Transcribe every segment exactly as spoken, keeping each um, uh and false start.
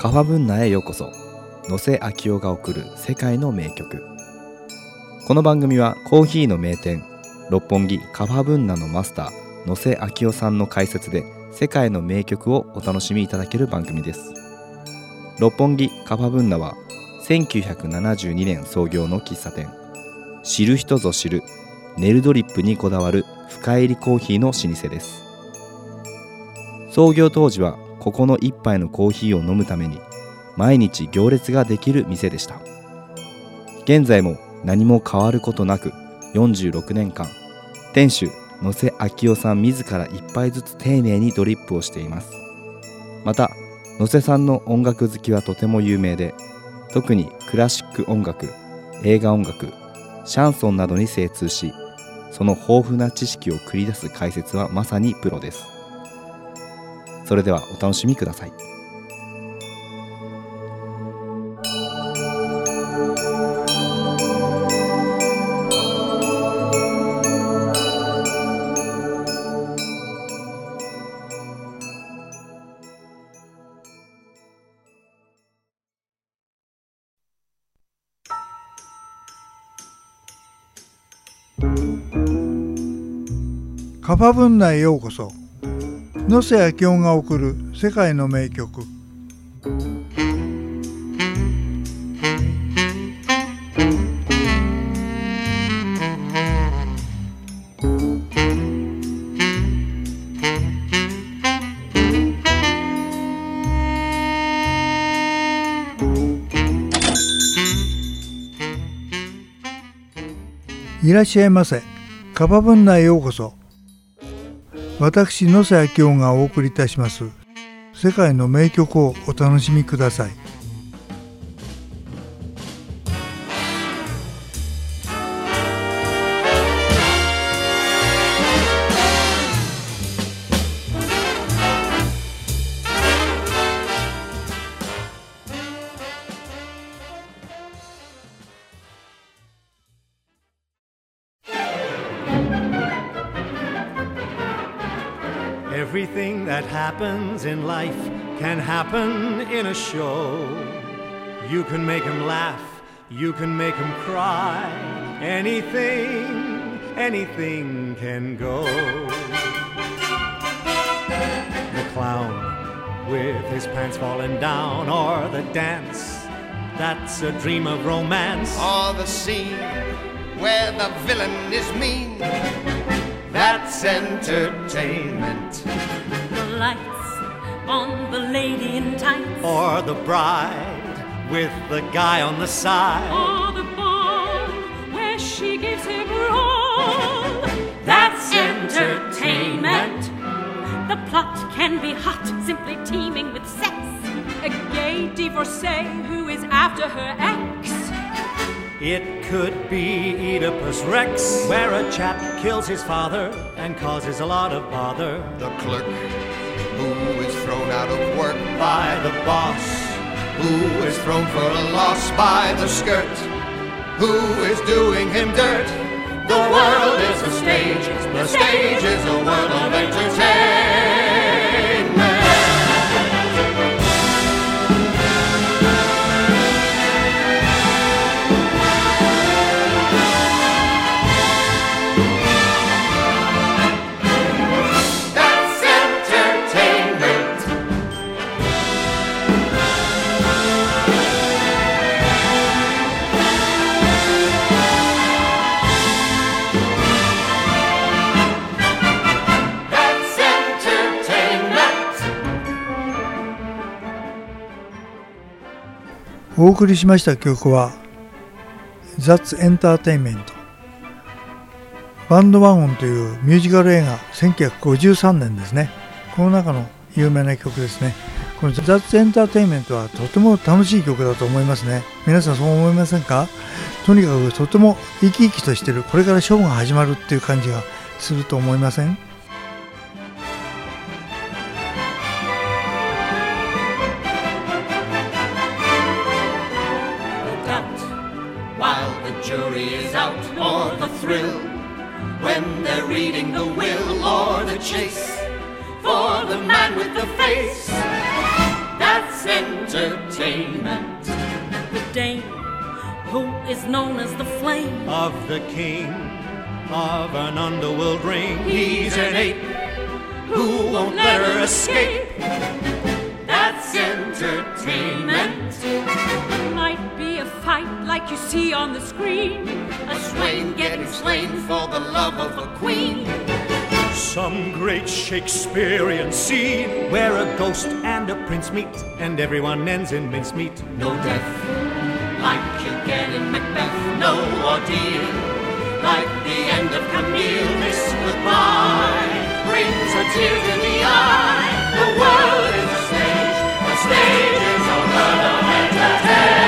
カファブンナへようこそ。野瀬昭夫が送る世界の名曲。この番組はコーヒーの名店六本木カファブンナのマスター野瀬昭夫さんの解説で世界の名曲をお楽しみいただける番組です。六本木カファブンナはせんきゅうひゃくななじゅうにねん創業の喫茶店。知る人ぞ知るネルドリップにこだわる深入りコーヒーの老舗です。創業当時はここの一杯のコーヒーを飲むために毎日行列ができる店でした。現在も何も変わることなくよんじゅうろくねんかん、店主野瀬昭夫さん自ら一杯ずつ丁寧にドリップをしています。また野瀬さんの音楽好きはとても有名で、特にクラシック音楽、映画音楽、シャンソンなどに精通し、その豊富な知識を繰り出す解説はまさにプロです。それではお楽しみください。 カファブンナへようこそ。野瀬昭夫が送る世界の名曲。いらっしゃいませ。カファブンナへようこそ。私野瀬昭夫がお送りいたします世界の名曲をお楽しみください。 Everything that happens in life can happen in a show. You can make him laugh, you can make him cry. Anything, anything can go. The clown with his pants falling down, or the dance that's a dream of romance, or the scene where the villain is mean. That's entertainment. The lights on the lady in tights, or the bride with the guy on the side, or the ball where she gives him roll. That's entertainment. The plot can be hot, simply teeming with sex. A gay divorcee who is after her ex. It could be Oedipus Rex, where a chap kills his father and causes a lot of bother. The clerk who is thrown out of work by the boss, who is thrown for a loss by the skirt, who is doing him dirt. The world is a stage, the stage is a world of entertainment. .お送りしました曲は That's Entertainment。 バンドワゴンというミュージカル映画せんきゅうひゃくごじゅうさんねんですね。この中の有名な曲ですね。この That's Entertainment はとても楽しい曲だと思いますね。皆さんそう思いませんか？とにかくとても生き生きとしてる、これからショーが始まるっていう感じがすると思いません ？Jury is out, or the thrill when they're reading the will, or the chase for the man with the face. That's That's entertainment. The dame, who is known as the flame of the king of an underworld ring. He's an ape who won't let her escape. That's entertainment. Might be a fight like you see on the screen, A swain getting slain for the love of a queen. Some great Shakespearean scene Where a ghost and a prince meet, and everyone ends in mincemeat. no death, like you get in Macbeth. No ordeal, like the end of Camille. This goodbye brings a tear to the eye. The world is a stage, the stage is a world of entertainment.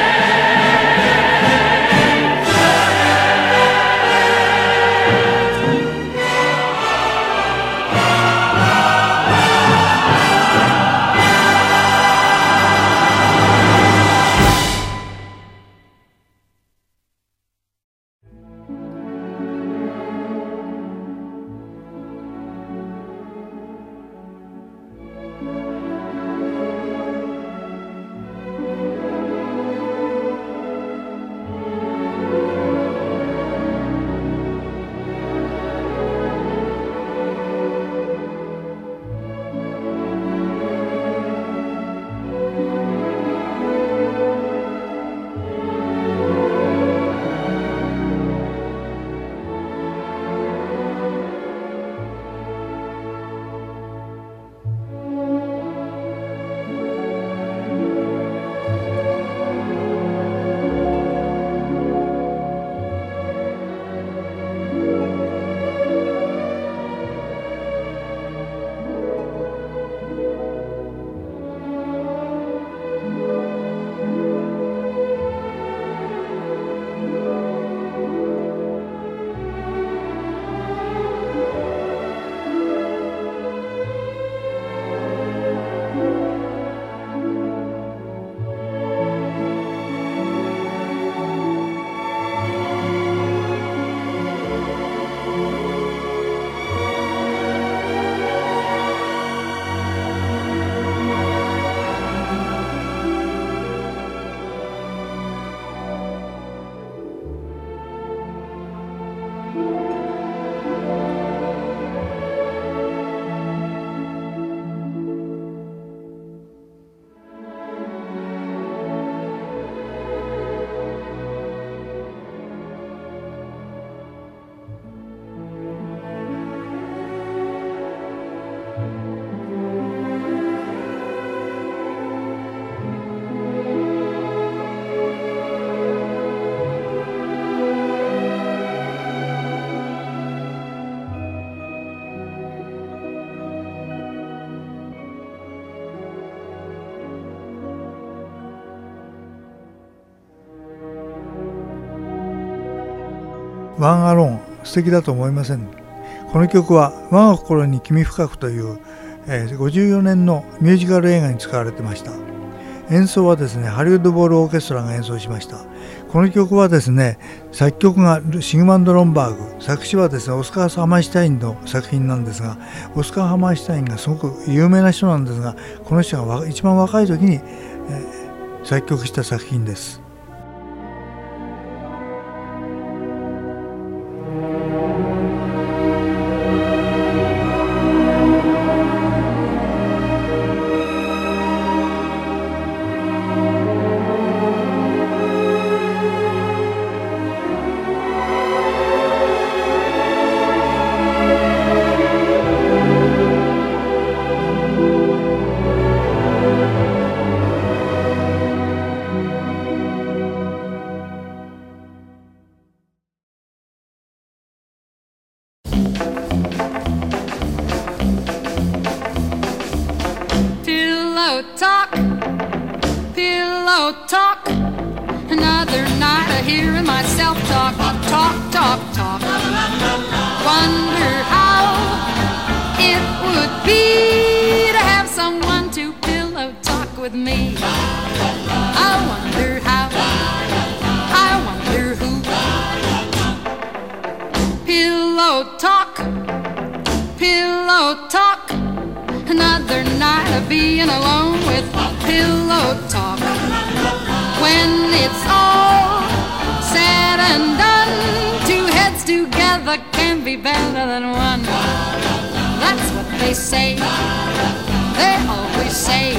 ワンアローン素敵だと思いません。この曲は我が心に君深くという、えー、ごじゅうよねんのミュージカル映画に使われてました。演奏はですねハリウッドボールオーケストラが演奏しました。この曲はですね作曲がシグマンド・ロンバーグ、作詞はですねオスカー・ハマーシュタインの作品なんですが、オスカー・ハマーシュタインがすごく有名な人なんですが、この人が一番若い時に、えー、作曲した作品です。 Another night of being alone with pillow talk. When it's all said and done, two heads together can be better than one. That's what they say, they always say.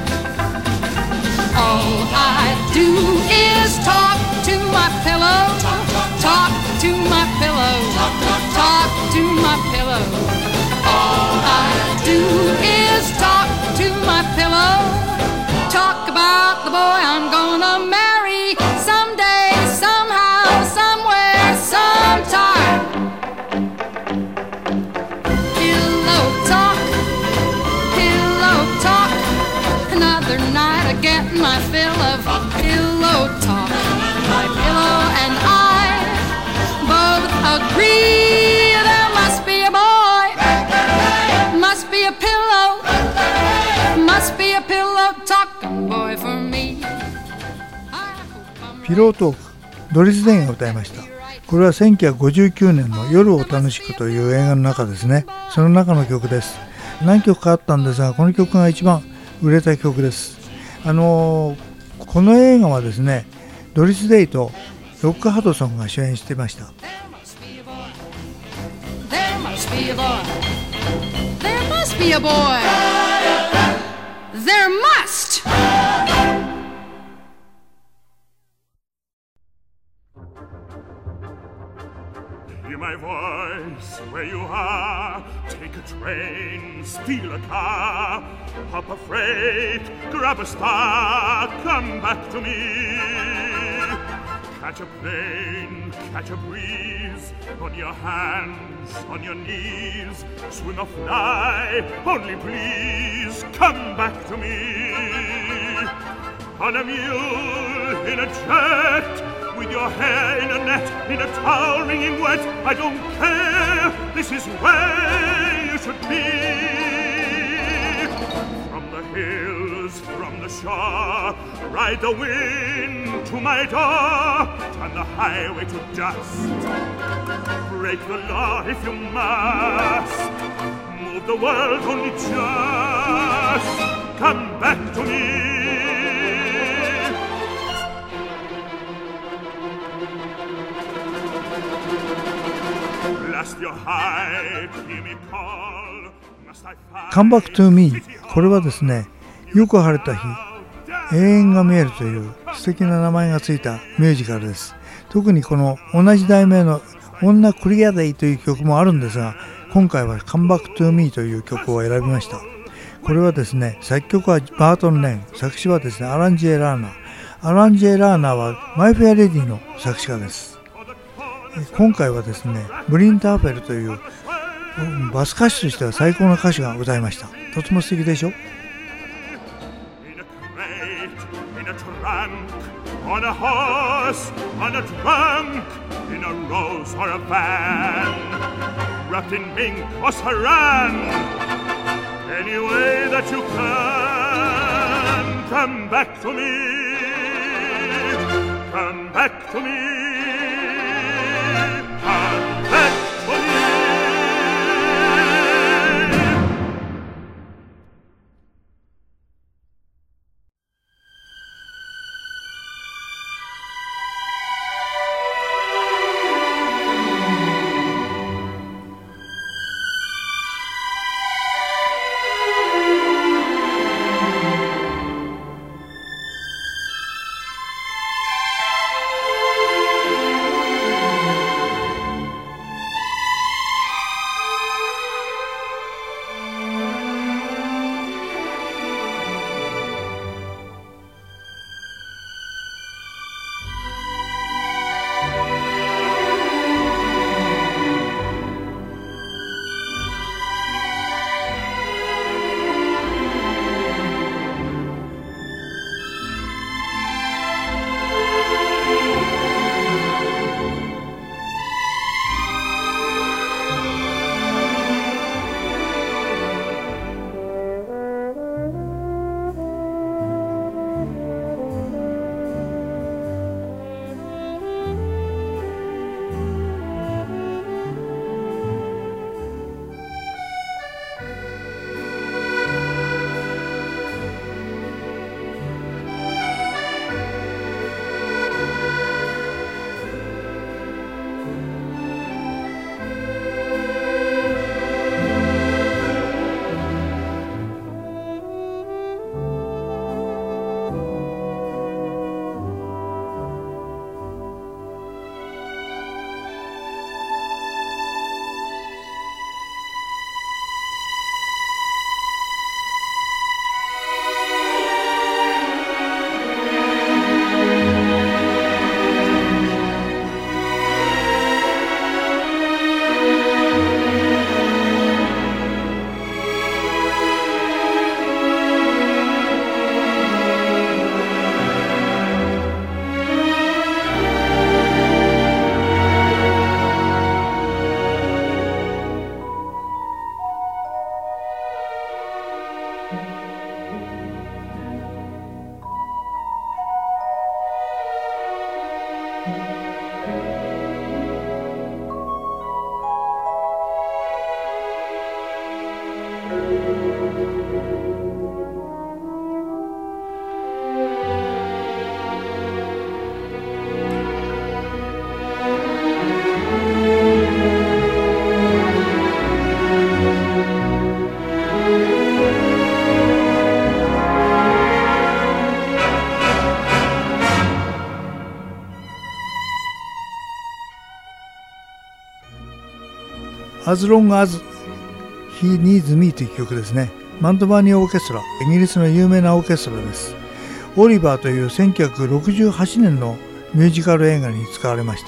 All I do is talk to my pillow, talk to my pillow, talk to my pillow. All I do is talk to my pillow, talk about the boy I'm gonna marry someday, somehow, somewhere, sometime. Pillow talk, pillow talk. Another night of getting my fill of pillow talk. My pillow and I both agree there must be a boy, must be a pillow, must be a pillow talking boy for me. ピロートーク、ドリス・デインが歌いました。これはせんきゅうひゃくごじゅうきゅうねんの夜を楽しくという映画の中ですね。その中の曲です。何曲かあったんですが、この曲が一番売れた曲です。あのー、この映画はですね、ドリス・デイとロック・ハドソンが主演していました。 There must be a boy, there must be a boy, there must. Hear my voice where you are. Take a train, steal a car, hop a freight, grab a star, come back to me. Catch a plane, catch a breeze, on your hands, on your knees, swing or fly, only please come back to me. On a mule, in a jet, with your hair in a net, in a towel wringing wet, I don't care, this is where you should be. From the hills, from the shore, ride the wind to my door, turn the highway to dust, break the law if you must, move the world only just, come back to me. Come Back to Me、 これはですね、よく晴れた日、永遠が見えるという素敵な名前がついたミュージカルです。特にこの同じ題名の女クリアデイという曲もあるんですが、今回は Come Back to Me という曲を選びました。これはですね、作曲はバートン・レン、作詞はですね、アラン・ジェ・ラーナー。アラン・ジェ・ラーナーはマイ・フェア・レディの作詞家です。今回はですね、ブリンターフェルというバス歌手としては最高の歌手が歌いました。とても素敵でしょ。On a horse, on a trunk, in a rose or a van, wrapped in mink or saran, any way that you can, come back to me, come back to me. As Long as He Needs Me という曲ですね。マントバーニーオーケストラ、イギリスの有名なオーケストラです。オリバーというせんきゅうひゃくろくじゅうはちねんのミュージカル映画に使われました。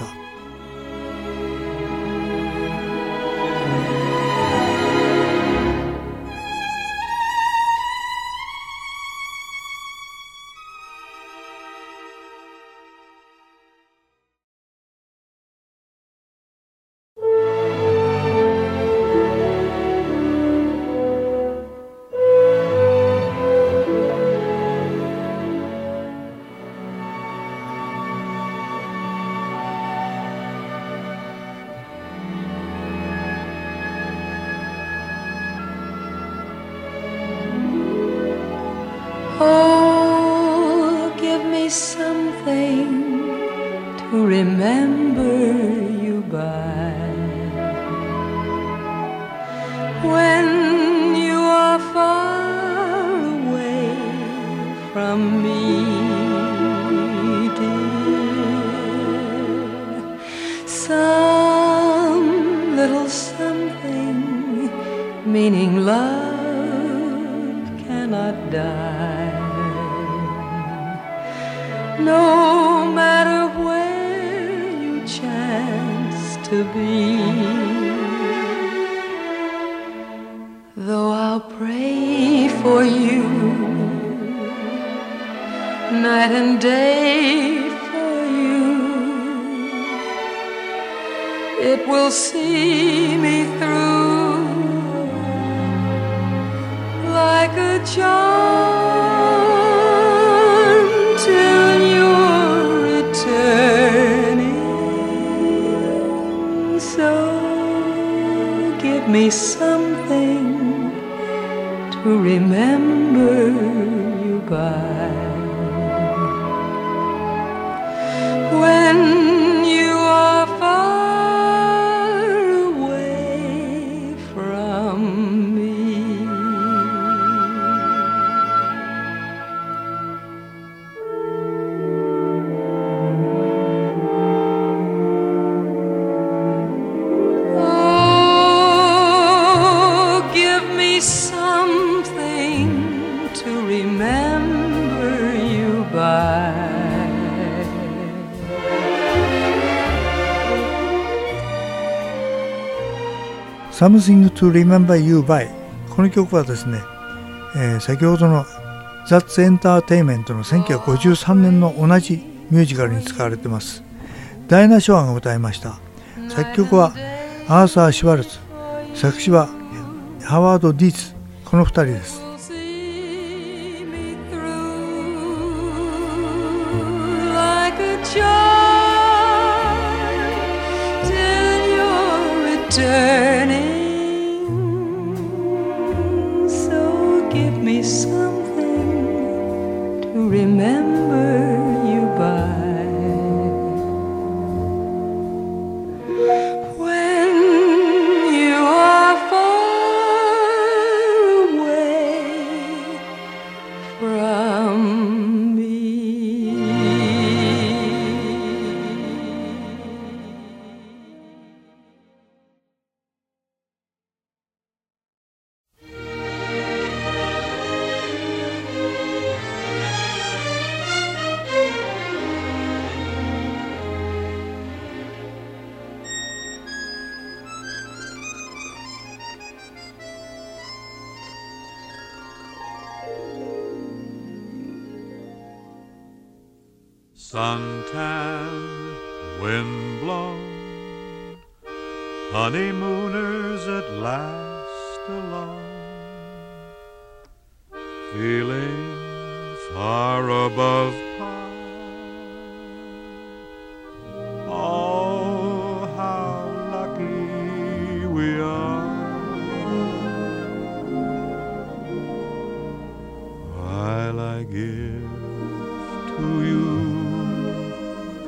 Oh, give me something to remember you by when you are far away from me, dear. Some little something meaning love cannot die. No matter where you chance to be, though I'll pray for you night and day for you, it will see me through like a charm till you're returning. So give me something to remember you by when you are far away from me. Something to Remember You By。 この曲はですね、えー、先ほどの That's Entertainment のせんきゅうひゃくごじゅうさんねんの同じミュージカルに使われています。ダイナ・ショアが歌いました。作曲はアーサー・シュワルツ、作詞はハワード・ディーツ、このふたりです。 Turning, so give me something to remember you by when you are far away from me. Suntan, windblown, honeymooners at last alone, feeling far above par,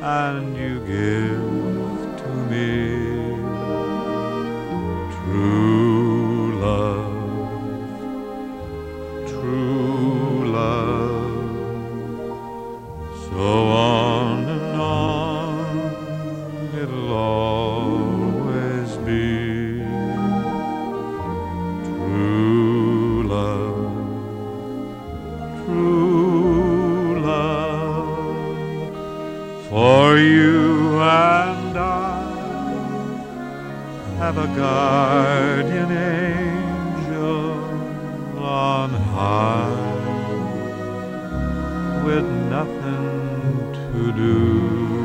and you give to me true love, true love. So on and on it'll always be true love, true love. For you and I have a guardian angel on high, with nothing to do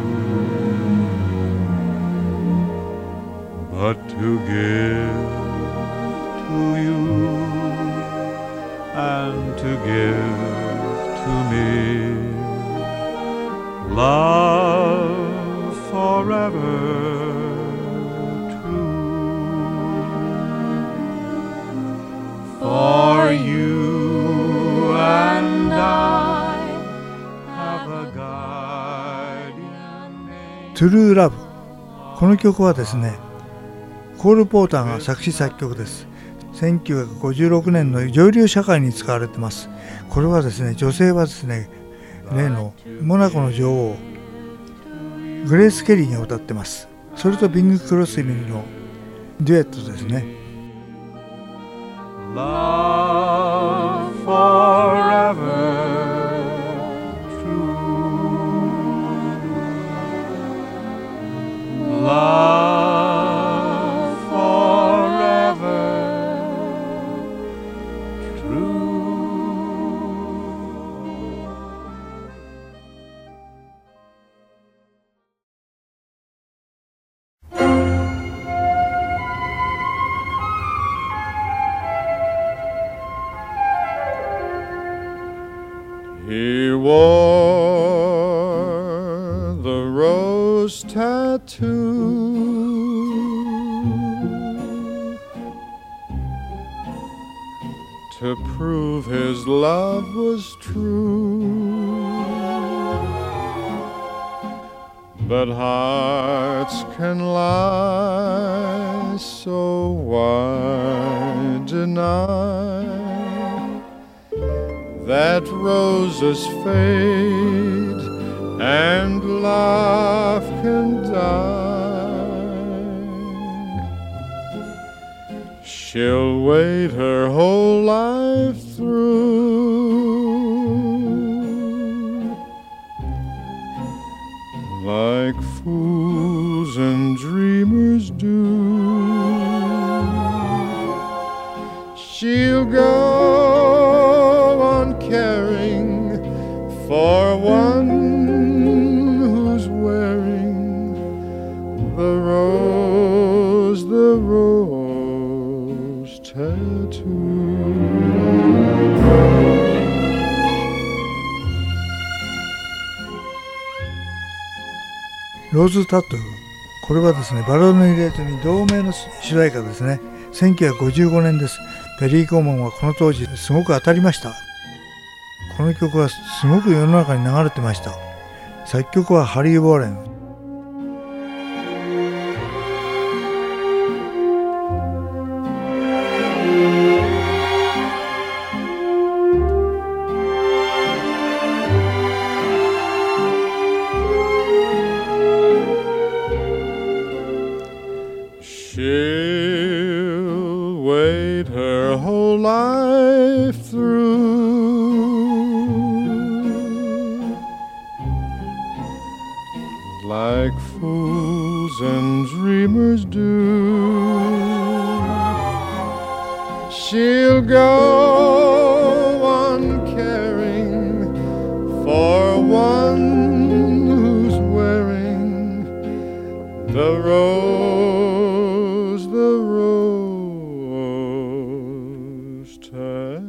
but to give to you and to give to me love forever true. For you and I have a guardian angel. トゥルーラブ、この曲はですね、コール・ポーターが作詞作曲です。せんきゅうひゃくごじゅうろくねんの上流社会に使われてます。これはですね、女性はですね、例のモナコの女王グレース・ケリーが歌ってます。それとビング・クロスビーのデュエットですね。 Love forever true. Love forever true. He wore the rose tattoo to prove his love was true. But hearts can lie, so why deny that roses fade and love can die? She'll wait her whole life through, like fools and dreamers do. She'll go on caring for one who's wearing the rose, the rose tattoo. ローズタトゥー、これはですね、バラードのリレートに同名の主題歌ですね。せんきゅうひゃくごじゅうごねんです。ペリー・コーマンはこの当時すごく当たりました。この曲はすごく世の中に流れてました。作曲はハリー・ウォーレン。 She'll wait her whole life through, like fools and dreamers do. She'll go on caring for one who's wearing the rose, the rose tattoo.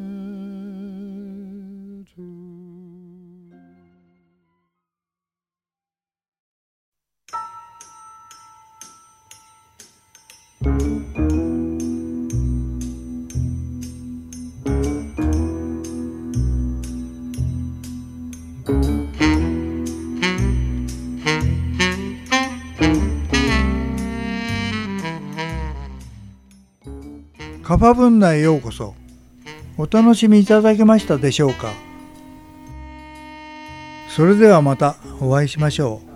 カファブンナへようこそ。お楽しみいただけましたでしょうか。それではまたお会いしましょう。